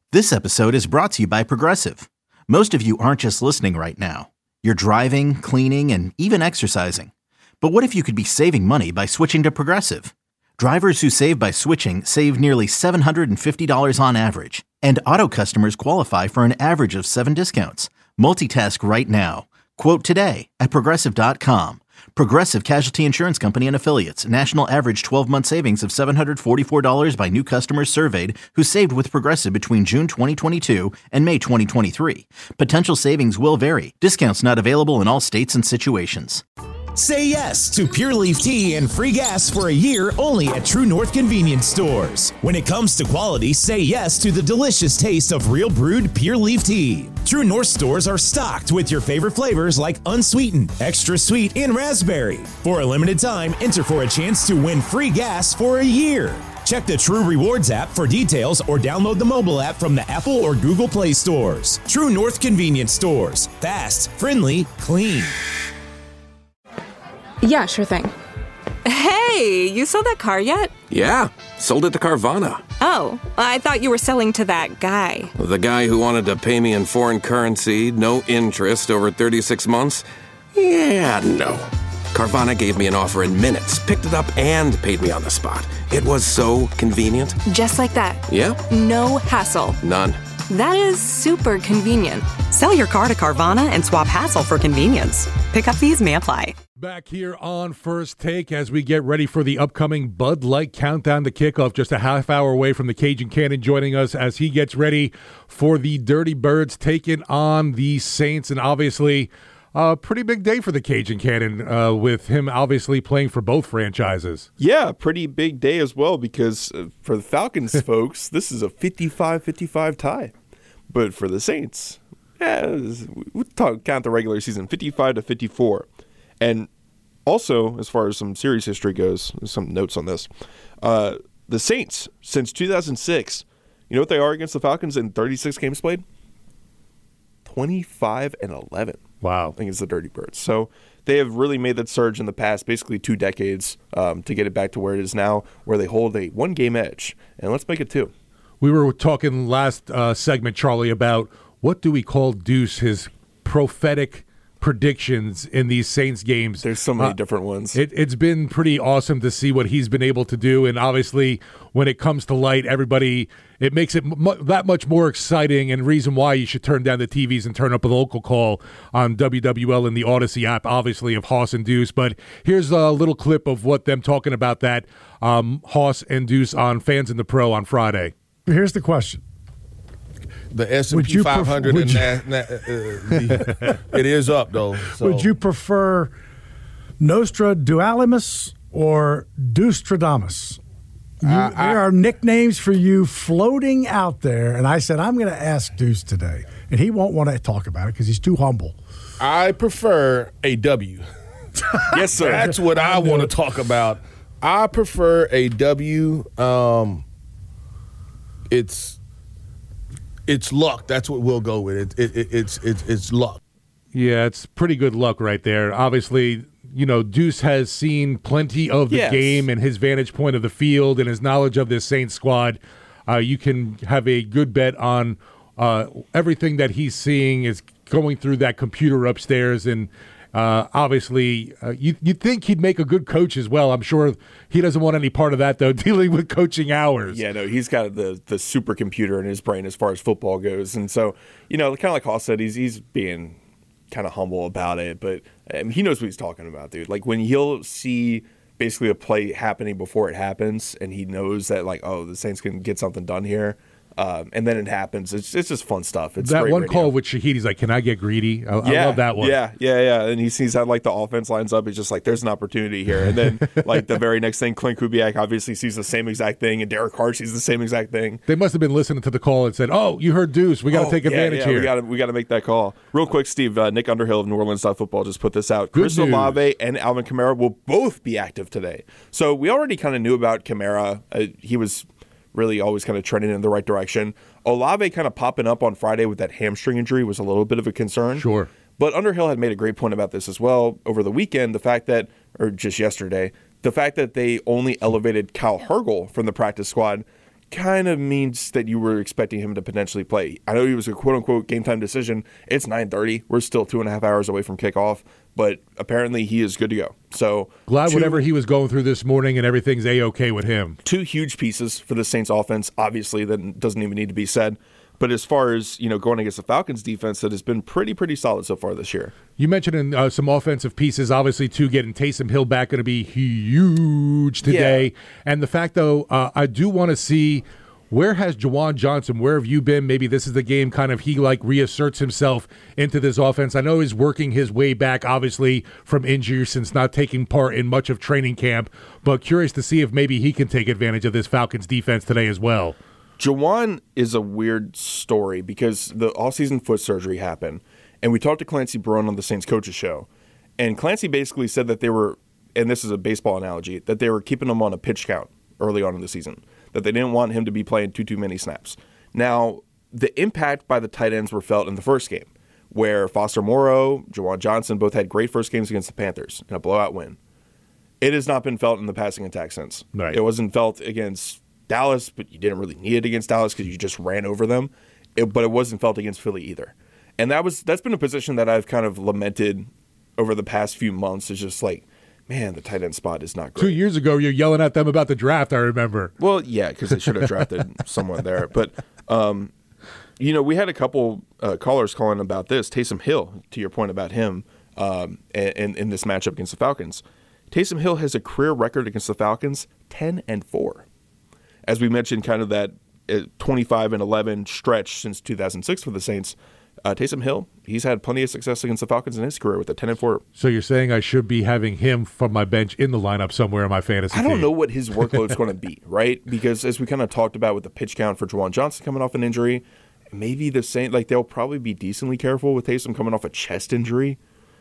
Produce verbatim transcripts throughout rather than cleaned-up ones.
This episode is brought to you by Progressive. Most of you aren't just listening right now. You're driving, cleaning, and even exercising. But what if you could be saving money by switching to Progressive? Drivers who save by switching save nearly seven hundred fifty dollars on average. And auto customers qualify for an average of seven discounts. Multitask right now. Quote today at Progressive dot com. Progressive Casualty Insurance Company and Affiliates. National average twelve-month savings of seven hundred forty-four dollars by new customers surveyed who saved with Progressive between June twenty twenty-two and May twenty twenty-three. Potential savings will vary. Discounts not available in all states and situations. Say yes to Pure Leaf Tea and free gas for a year only at True North Convenience Stores. When it comes to quality, say yes to the delicious taste of real brewed Pure Leaf Tea. True North stores are stocked with your favorite flavors like unsweetened, extra sweet, and raspberry. For a limited time, enter for a chance to win free gas for a year. Check the True Rewards app for details or download the mobile app from the Apple or Google Play stores. True North Convenience Stores. Fast, friendly, clean. Yeah, sure thing. Hey, you sold that car yet? Yeah, sold it to Carvana. Oh, I thought you were selling to that guy. The guy who wanted to pay me in foreign currency, no interest, over thirty-six months? Yeah, no. Carvana gave me an offer in minutes, picked it up, and paid me on the spot. It was so convenient. Just like that. Yep. No hassle. None. That is super convenient. Sell your car to Carvana and swap hassle for convenience. Pickup fees may apply. Back here on First Take as we get ready for the upcoming Bud Light Countdown to Kickoff, just a half hour away from the Cajun Cannon joining us as he gets ready for the Dirty Birds taking on the Saints. And obviously, a pretty big day for the Cajun Cannon uh, with him obviously playing for both franchises. Yeah, pretty big day as well because uh, for the Falcons folks, this is a fifty-five fifty-five tie. But for the Saints, yeah, we talk, count the regular season, fifty-five to fifty-four. And also, as far as some series history goes, some notes on this. Uh, the Saints, since two thousand six, you know what they are against the Falcons in thirty-six games played? twenty-five and eleven. Wow. Against the Dirty Birds. So they have really made that surge in the past, basically two decades, um, to get it back to where it is now, where they hold a one-game edge. And let's make it two. We were talking last uh, segment, Charlie, about what do we call Deuce, his prophetic predictions in these Saints games. There's so many uh, different ones. It, it's been pretty awesome to see what he's been able to do, and obviously when it comes to light, everybody, it makes it mu- that much more exciting, and reason why you should turn down the T Vs and turn up a local call on W W L and the Odyssey app, obviously, of Hoss and Deuce. But here's a little clip of what them talking about that, um, Hoss and Deuce on Fans in the Pro on Friday. Here's the question. The S and P five hundred, pref- and na- na- uh, the, it is up, though. So. Would you prefer Nostradamus or Deustradamus? You, I, I, there are nicknames for you floating out there, and I said, I'm going to ask Deuce today, and he won't want to talk about it because he's too humble. I prefer a W. Yes, sir. That's what I, I want to talk about. I prefer a W. Um, it's... It's luck. That's what we'll go with. It, it, it, it's it's it's luck. Yeah, it's pretty good luck right there. Obviously, you know, Deuce has seen plenty of the yes. game and his vantage point of the field and his knowledge of this Saints squad. Uh, you can have a good bet on uh, everything that he's seeing is going through that computer upstairs. And uh, obviously, uh, you, you'd think he'd make a good coach as well. I'm sure he doesn't want any part of that, though, dealing with coaching hours. Yeah, no, he's got the the supercomputer in his brain as far as football goes. And so, you know, kind of like Hoss said, he's, he's being kind of humble about it. But I mean, he knows what he's talking about, dude. Like, when he'll see basically a play happening before it happens, and he knows that, like, oh, the Saints can get something done here. Um, and then it happens. It's it's just fun stuff. It's that great one radio. call with Shaheed, he's like, "Can I get greedy?" I, yeah, I love that one. Yeah, yeah, yeah. And he sees how like the offense lines up. He's just like, "There's an opportunity here." And then like the very next thing, Clint Kubiak obviously sees the same exact thing, and Derek Carr sees the same exact thing. They must have been listening to the call and said, "Oh, you heard Deuce. We got to oh, take yeah, advantage yeah, here. We got to we got to make that call." Real quick, Steve. Uh, Nick Underhill of New Orleans Football just put this out. Good Chris news. Olave and Alvin Kamara will both be active today. So we already kind of knew about Kamara. Uh, he was really always kind of trending in the right direction. Olave kind of popping up on Friday with that hamstring injury was a little bit of a concern. Sure. But Underhill had made a great point about this as well over the weekend, the fact that, or just yesterday, the fact that they only elevated Kyle Hergel from the practice squad kind of means that you were expecting him to potentially play. I know he was a quote-unquote game-time decision. It's nine thirty. We're still two and a half hours away from kickoff, but apparently he is good to go. So glad two, whatever he was going through this morning and everything's A-okay with him. Two huge pieces for the Saints offense, obviously, that doesn't even need to be said. But as far as, you know, going against the Falcons defense, that has been pretty, pretty solid so far this year. You mentioned in, uh, some offensive pieces, obviously, too, getting Taysom Hill back going to be huge today. Yeah. And the fact, though, uh, I do want to see, where has Juwan Johnson, where have you been? Maybe this is the game kind of he, like, reasserts himself into this offense. I know he's working his way back, obviously, from injury since not taking part in much of training camp. But curious to see if maybe he can take advantage of this Falcons defense today as well. Juwan is a weird story because the off-season foot surgery happened, and we talked to Clancy Barone on the Saints Coaches Show, and Clancy basically said that they were, and this is a baseball analogy, that they were keeping him on a pitch count early on in the season, that they didn't want him to be playing too, too many snaps. Now, the impact by the tight ends were felt in the first game, where Foster Moreau, Juwan Johnson both had great first games against the Panthers in a blowout win. It has not been felt in the passing attack since. Right. It wasn't felt against Dallas, but you didn't really need it against Dallas because you just ran over them. It, but it wasn't felt against Philly either. And that was that's been a position that I've kind of lamented over the past few months. Is just like, man, the tight end spot is not great. Two years ago, you're yelling at them about the draft, I remember. Well, yeah, because they should have drafted someone there. But, um, you know, we had a couple uh, callers calling about this. Taysom Hill, to your point about him, um, in, in this matchup against the Falcons. Taysom Hill has a career record against the Falcons, ten and four. As we mentioned, kind of that twenty-five and eleven stretch since two thousand six for the Saints, uh, Taysom Hill, he's had plenty of success against the Falcons in his career with a ten and four. So you're saying I should be having him from my bench in the lineup somewhere in my fantasy I don't team. know what his workload's going to be, right? Because as we kind of talked about with the pitch count for Juwan Johnson coming off an injury, maybe the Saints, like they'll probably be decently careful with Taysom coming off a chest injury,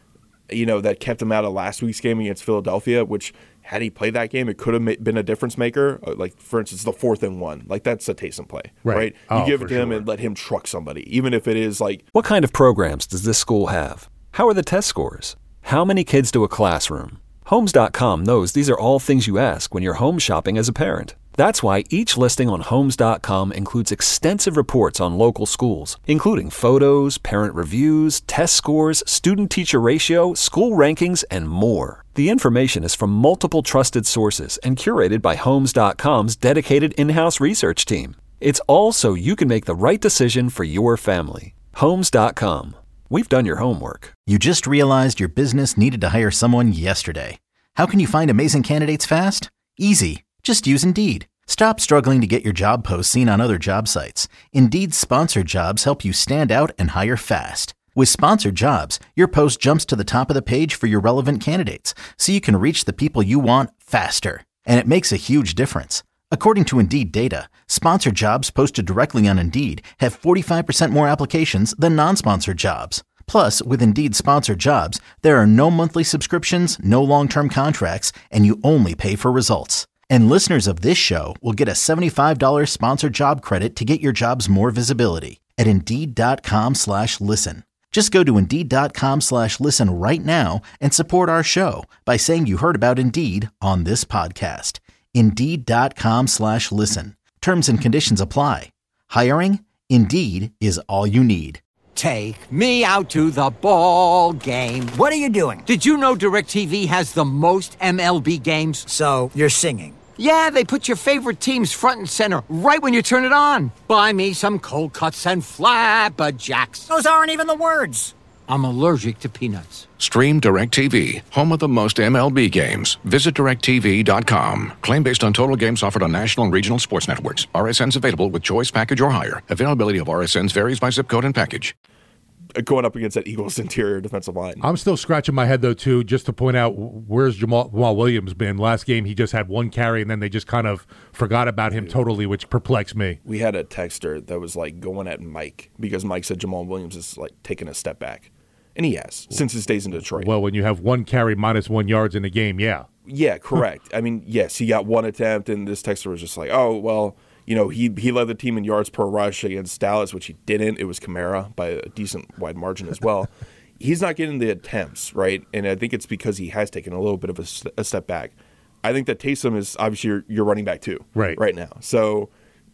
you know, that kept him out of last week's game against Philadelphia, which had he played that game, it could have been a difference maker. Like, for instance, the fourth and one. Like, that's a Taysom play, right? right? You oh, give it to sure. him and let him truck somebody, even if it is like... What kind of programs does this school have? How are the test scores? How many kids do a classroom? Homes dot com knows these are all things you ask when you're home shopping as a parent. That's why each listing on Homes dot com includes extensive reports on local schools, including photos, parent reviews, test scores, student-teacher ratio, school rankings, and more. The information is from multiple trusted sources and curated by Homes dot com's dedicated in-house research team. It's all so you can make the right decision for your family. Homes dot com. We've done your homework. You just realized your business needed to hire someone yesterday. How can you find amazing candidates fast? Easy. Just use Indeed. Stop struggling to get your job posts seen on other job sites. Indeed's sponsored jobs help you stand out and hire fast. With sponsored jobs, your post jumps to the top of the page for your relevant candidates, so you can reach the people you want faster. And it makes a huge difference. According to Indeed data, sponsored jobs posted directly on Indeed have forty-five percent more applications than non-sponsored jobs. Plus, with Indeed sponsored jobs, there are no monthly subscriptions, no long-term contracts, and you only pay for results. And listeners of this show will get a seventy-five dollars sponsored job credit to get your jobs more visibility at Indeed.com slash listen. Just go to Indeed.com slash listen right now and support our show by saying you heard about Indeed on this podcast. Indeed.com slash listen. Terms and conditions apply. Hiring? Indeed is all you need. Take me out to the ball game. What are you doing? Did you know DirecTV has the most M L B games? So, you're singing? Yeah, they put your favorite teams front and center right when you turn it on. Buy me some cold cuts and flapjacks. Those aren't even the words. I'm allergic to peanuts. Stream DirecTV, home of the most M L B games. Visit direct T V dot com. Claim based on total games offered on national and regional sports networks. R S Ns available with choice package or higher. Availability of R S Ns varies by zip code and package. Going up against that Eagles interior defensive line. I'm still scratching my head, though, too, just to point out where's Jamal, Jamal Williams been. Last game, he just had one carry, and then they just kind of forgot about him totally, which perplexed me. We had a texter that was, like, going at Mike because Mike said Jamal Williams is, like, taking a step back. And he has, since his days in Detroit. Well, when you have one carry minus one yards in a game, yeah. Yeah, correct. I mean, yes, he got one attempt, and this texter was just like, oh, well, you know, he he led the team in yards per rush against Dallas, which he didn't. It was Kamara by a decent wide margin as well. He's not getting the attempts, right? And I think it's because he has taken a little bit of a, a step back. I think that Taysom is obviously your, your running back too, right? Right now. So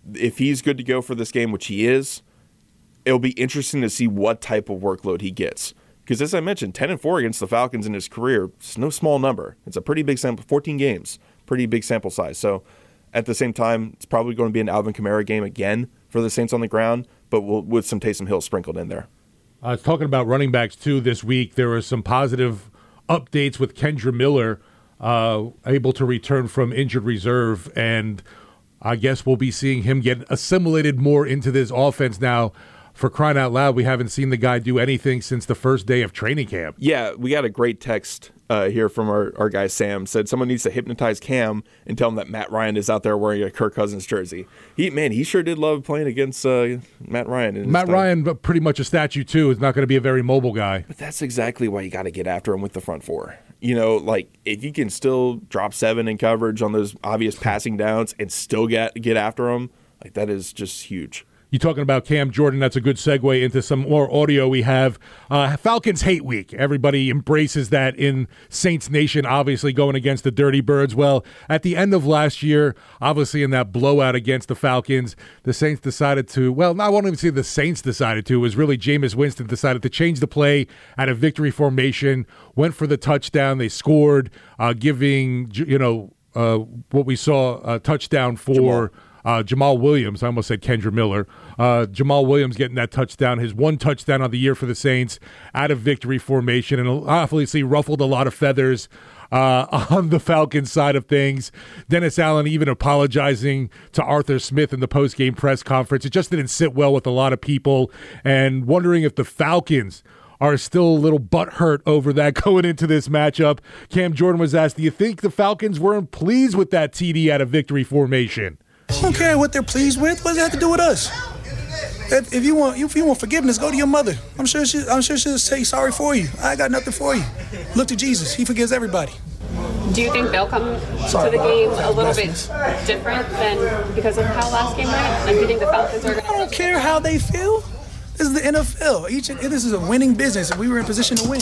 if he's good to go for this game, which he is, it'll be interesting to see what type of workload he gets. Because as I mentioned, ten and four against the Falcons in his career, it's no small number. It's a pretty big sample, fourteen games, pretty big sample size. So at the same time, it's probably going to be an Alvin Kamara game again for the Saints on the ground, but we'll, with some Taysom Hill sprinkled in there. I was talking about running backs, too, this week. There were some positive updates with Kendre Miller uh, able to return from injured reserve, and I guess we'll be seeing him get assimilated more into this offense now. For crying out loud, we haven't seen the guy do anything since the first day of training camp. Yeah, we got a great text uh, here from our, our guy Sam. Said someone needs to hypnotize Cam and tell him that Matt Ryan is out there wearing a Kirk Cousins jersey. He Man, he sure did love playing against uh, Matt Ryan. In Matt Ryan, pretty much a statue, too, is not going to be a very mobile guy. But that's exactly why you got to get after him with the front four. You know, like, if you can still drop seven in coverage on those obvious passing downs and still get get after him, like, that is just huge. You talking about Cam Jordan, that's a good segue into some more audio we have. Uh, Falcons Hate Week. Everybody embraces that in Saints Nation, obviously going against the Dirty Birds. Well, at the end of last year, obviously in that blowout against the Falcons, the Saints decided to, well, I won't even say the Saints decided to, it was really Jameis Winston decided to change the play at a victory formation, went for the touchdown, they scored, uh, giving, you know, uh, what we saw, a touchdown for Jamal. Uh, Jamal Williams. I almost said Kendre Miller. Uh, Jamal Williams getting that touchdown, his one touchdown of the year for the Saints out of victory formation, and obviously ruffled a lot of feathers uh, on the Falcons side of things. Dennis Allen even apologizing to Arthur Smith in the post-game press conference. It just didn't sit well with a lot of people, and wondering if the Falcons are still a little butthurt over that going into this matchup. Cam Jordan was asked, do you think the Falcons weren't pleased with that T D out of victory formation? I don't care what they're pleased with. What does that have to do with us? If, if you want, if you want forgiveness, go to your mother. I'm sure she, I'm sure she'll say sorry for you. I got nothing for you. Look to Jesus. He forgives everybody. Do you think they'll come sorry, to the game a little blasphemous. bit different than because of how last game went? Like, do you think the Falcons are going to? I don't care how they feel. This is the N F L. Each this is a winning business, and we were in position to win.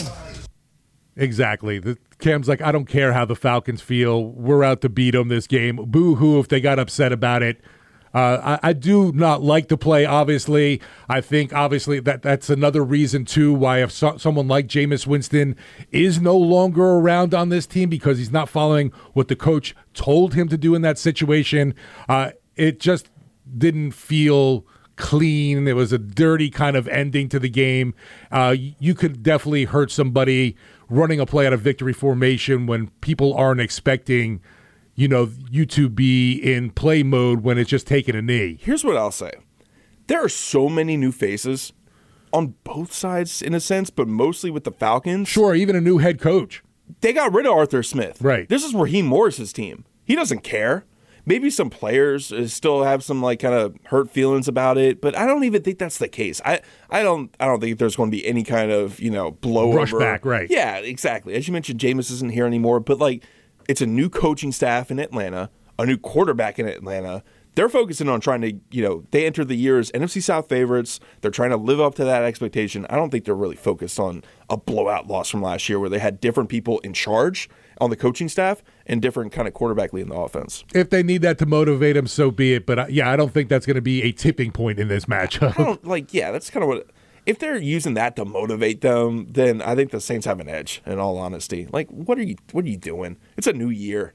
Exactly. The, Cam's like, I don't care how the Falcons feel. We're out to beat them this game. Boo-hoo if they got upset about it. Uh, I, I do not like the play, obviously. I think, obviously, that that's another reason, too, why if so, someone like Jameis Winston is no longer around on this team because he's not following what the coach told him to do in that situation. Uh, it just didn't feel clean. It was a dirty kind of ending to the game. Uh, you could definitely hurt somebody running a play out of victory formation when people aren't expecting, you know, you to be in play mode when it's just taking a knee. Here's what I'll say. There are so many new faces on both sides in a sense, but mostly with the Falcons. Sure, even a new head coach. They got rid of Arthur Smith. Right. This is Raheem Morris's team. He doesn't care. Maybe some players still have some like kind of hurt feelings about it, but I don't even think that's the case. I, I don't I don't think there's going to be any kind of, you know, blowover. Brush back, right. Yeah, exactly. As you mentioned, Jameis isn't here anymore, but like it's a new coaching staff in Atlanta, a new quarterback in Atlanta. They're focusing on trying to, you know, they entered the year as N F C South favorites. They're trying to live up to that expectation. I don't think they're really focused on a blowout loss from last year where they had different people in charge on the coaching staff and different kind of quarterback lead in the offense. If they need that to motivate them, so be it. But, uh, yeah, I don't think that's going to be a tipping point in this matchup. I don't, like, yeah, that's kind of what – if they're using that to motivate them, then I think the Saints have an edge, in all honesty. Like, what are you what are you doing? It's a new year.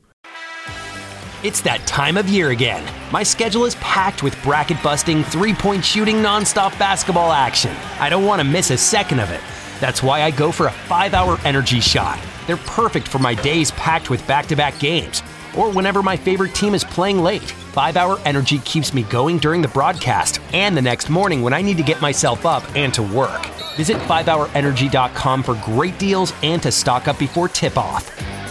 It's that time of year again. My schedule is packed with bracket-busting, three-point shooting, nonstop basketball action. I don't want to miss a second of it. That's why I go for a five-hour energy shot. They're perfect for my days packed with back-to-back games, or whenever my favorite team is playing late. five-hour energy keeps me going during the broadcast and the next morning when I need to get myself up and to work. Visit five hour energy dot com for great deals and to stock up before tip-off.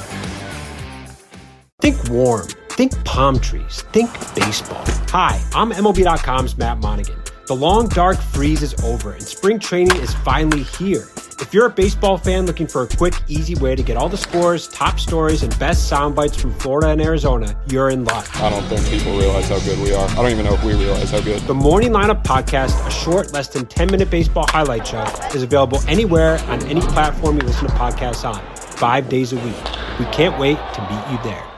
Think warm. Think palm trees. Think baseball. Hi, I'm M L B dot com's Matt Monaghan. The long, dark freeze is over, and spring training is finally here. If you're a baseball fan looking for a quick, easy way to get all the scores, top stories, and best sound bites from Florida and Arizona, you're in luck. I don't think people realize how good we are. I don't even know if we realize how good. The Morning Lineup Podcast, a short, less than ten-minute baseball highlight show, is available anywhere on any platform you listen to podcasts on, five days a week. We can't wait to meet you there.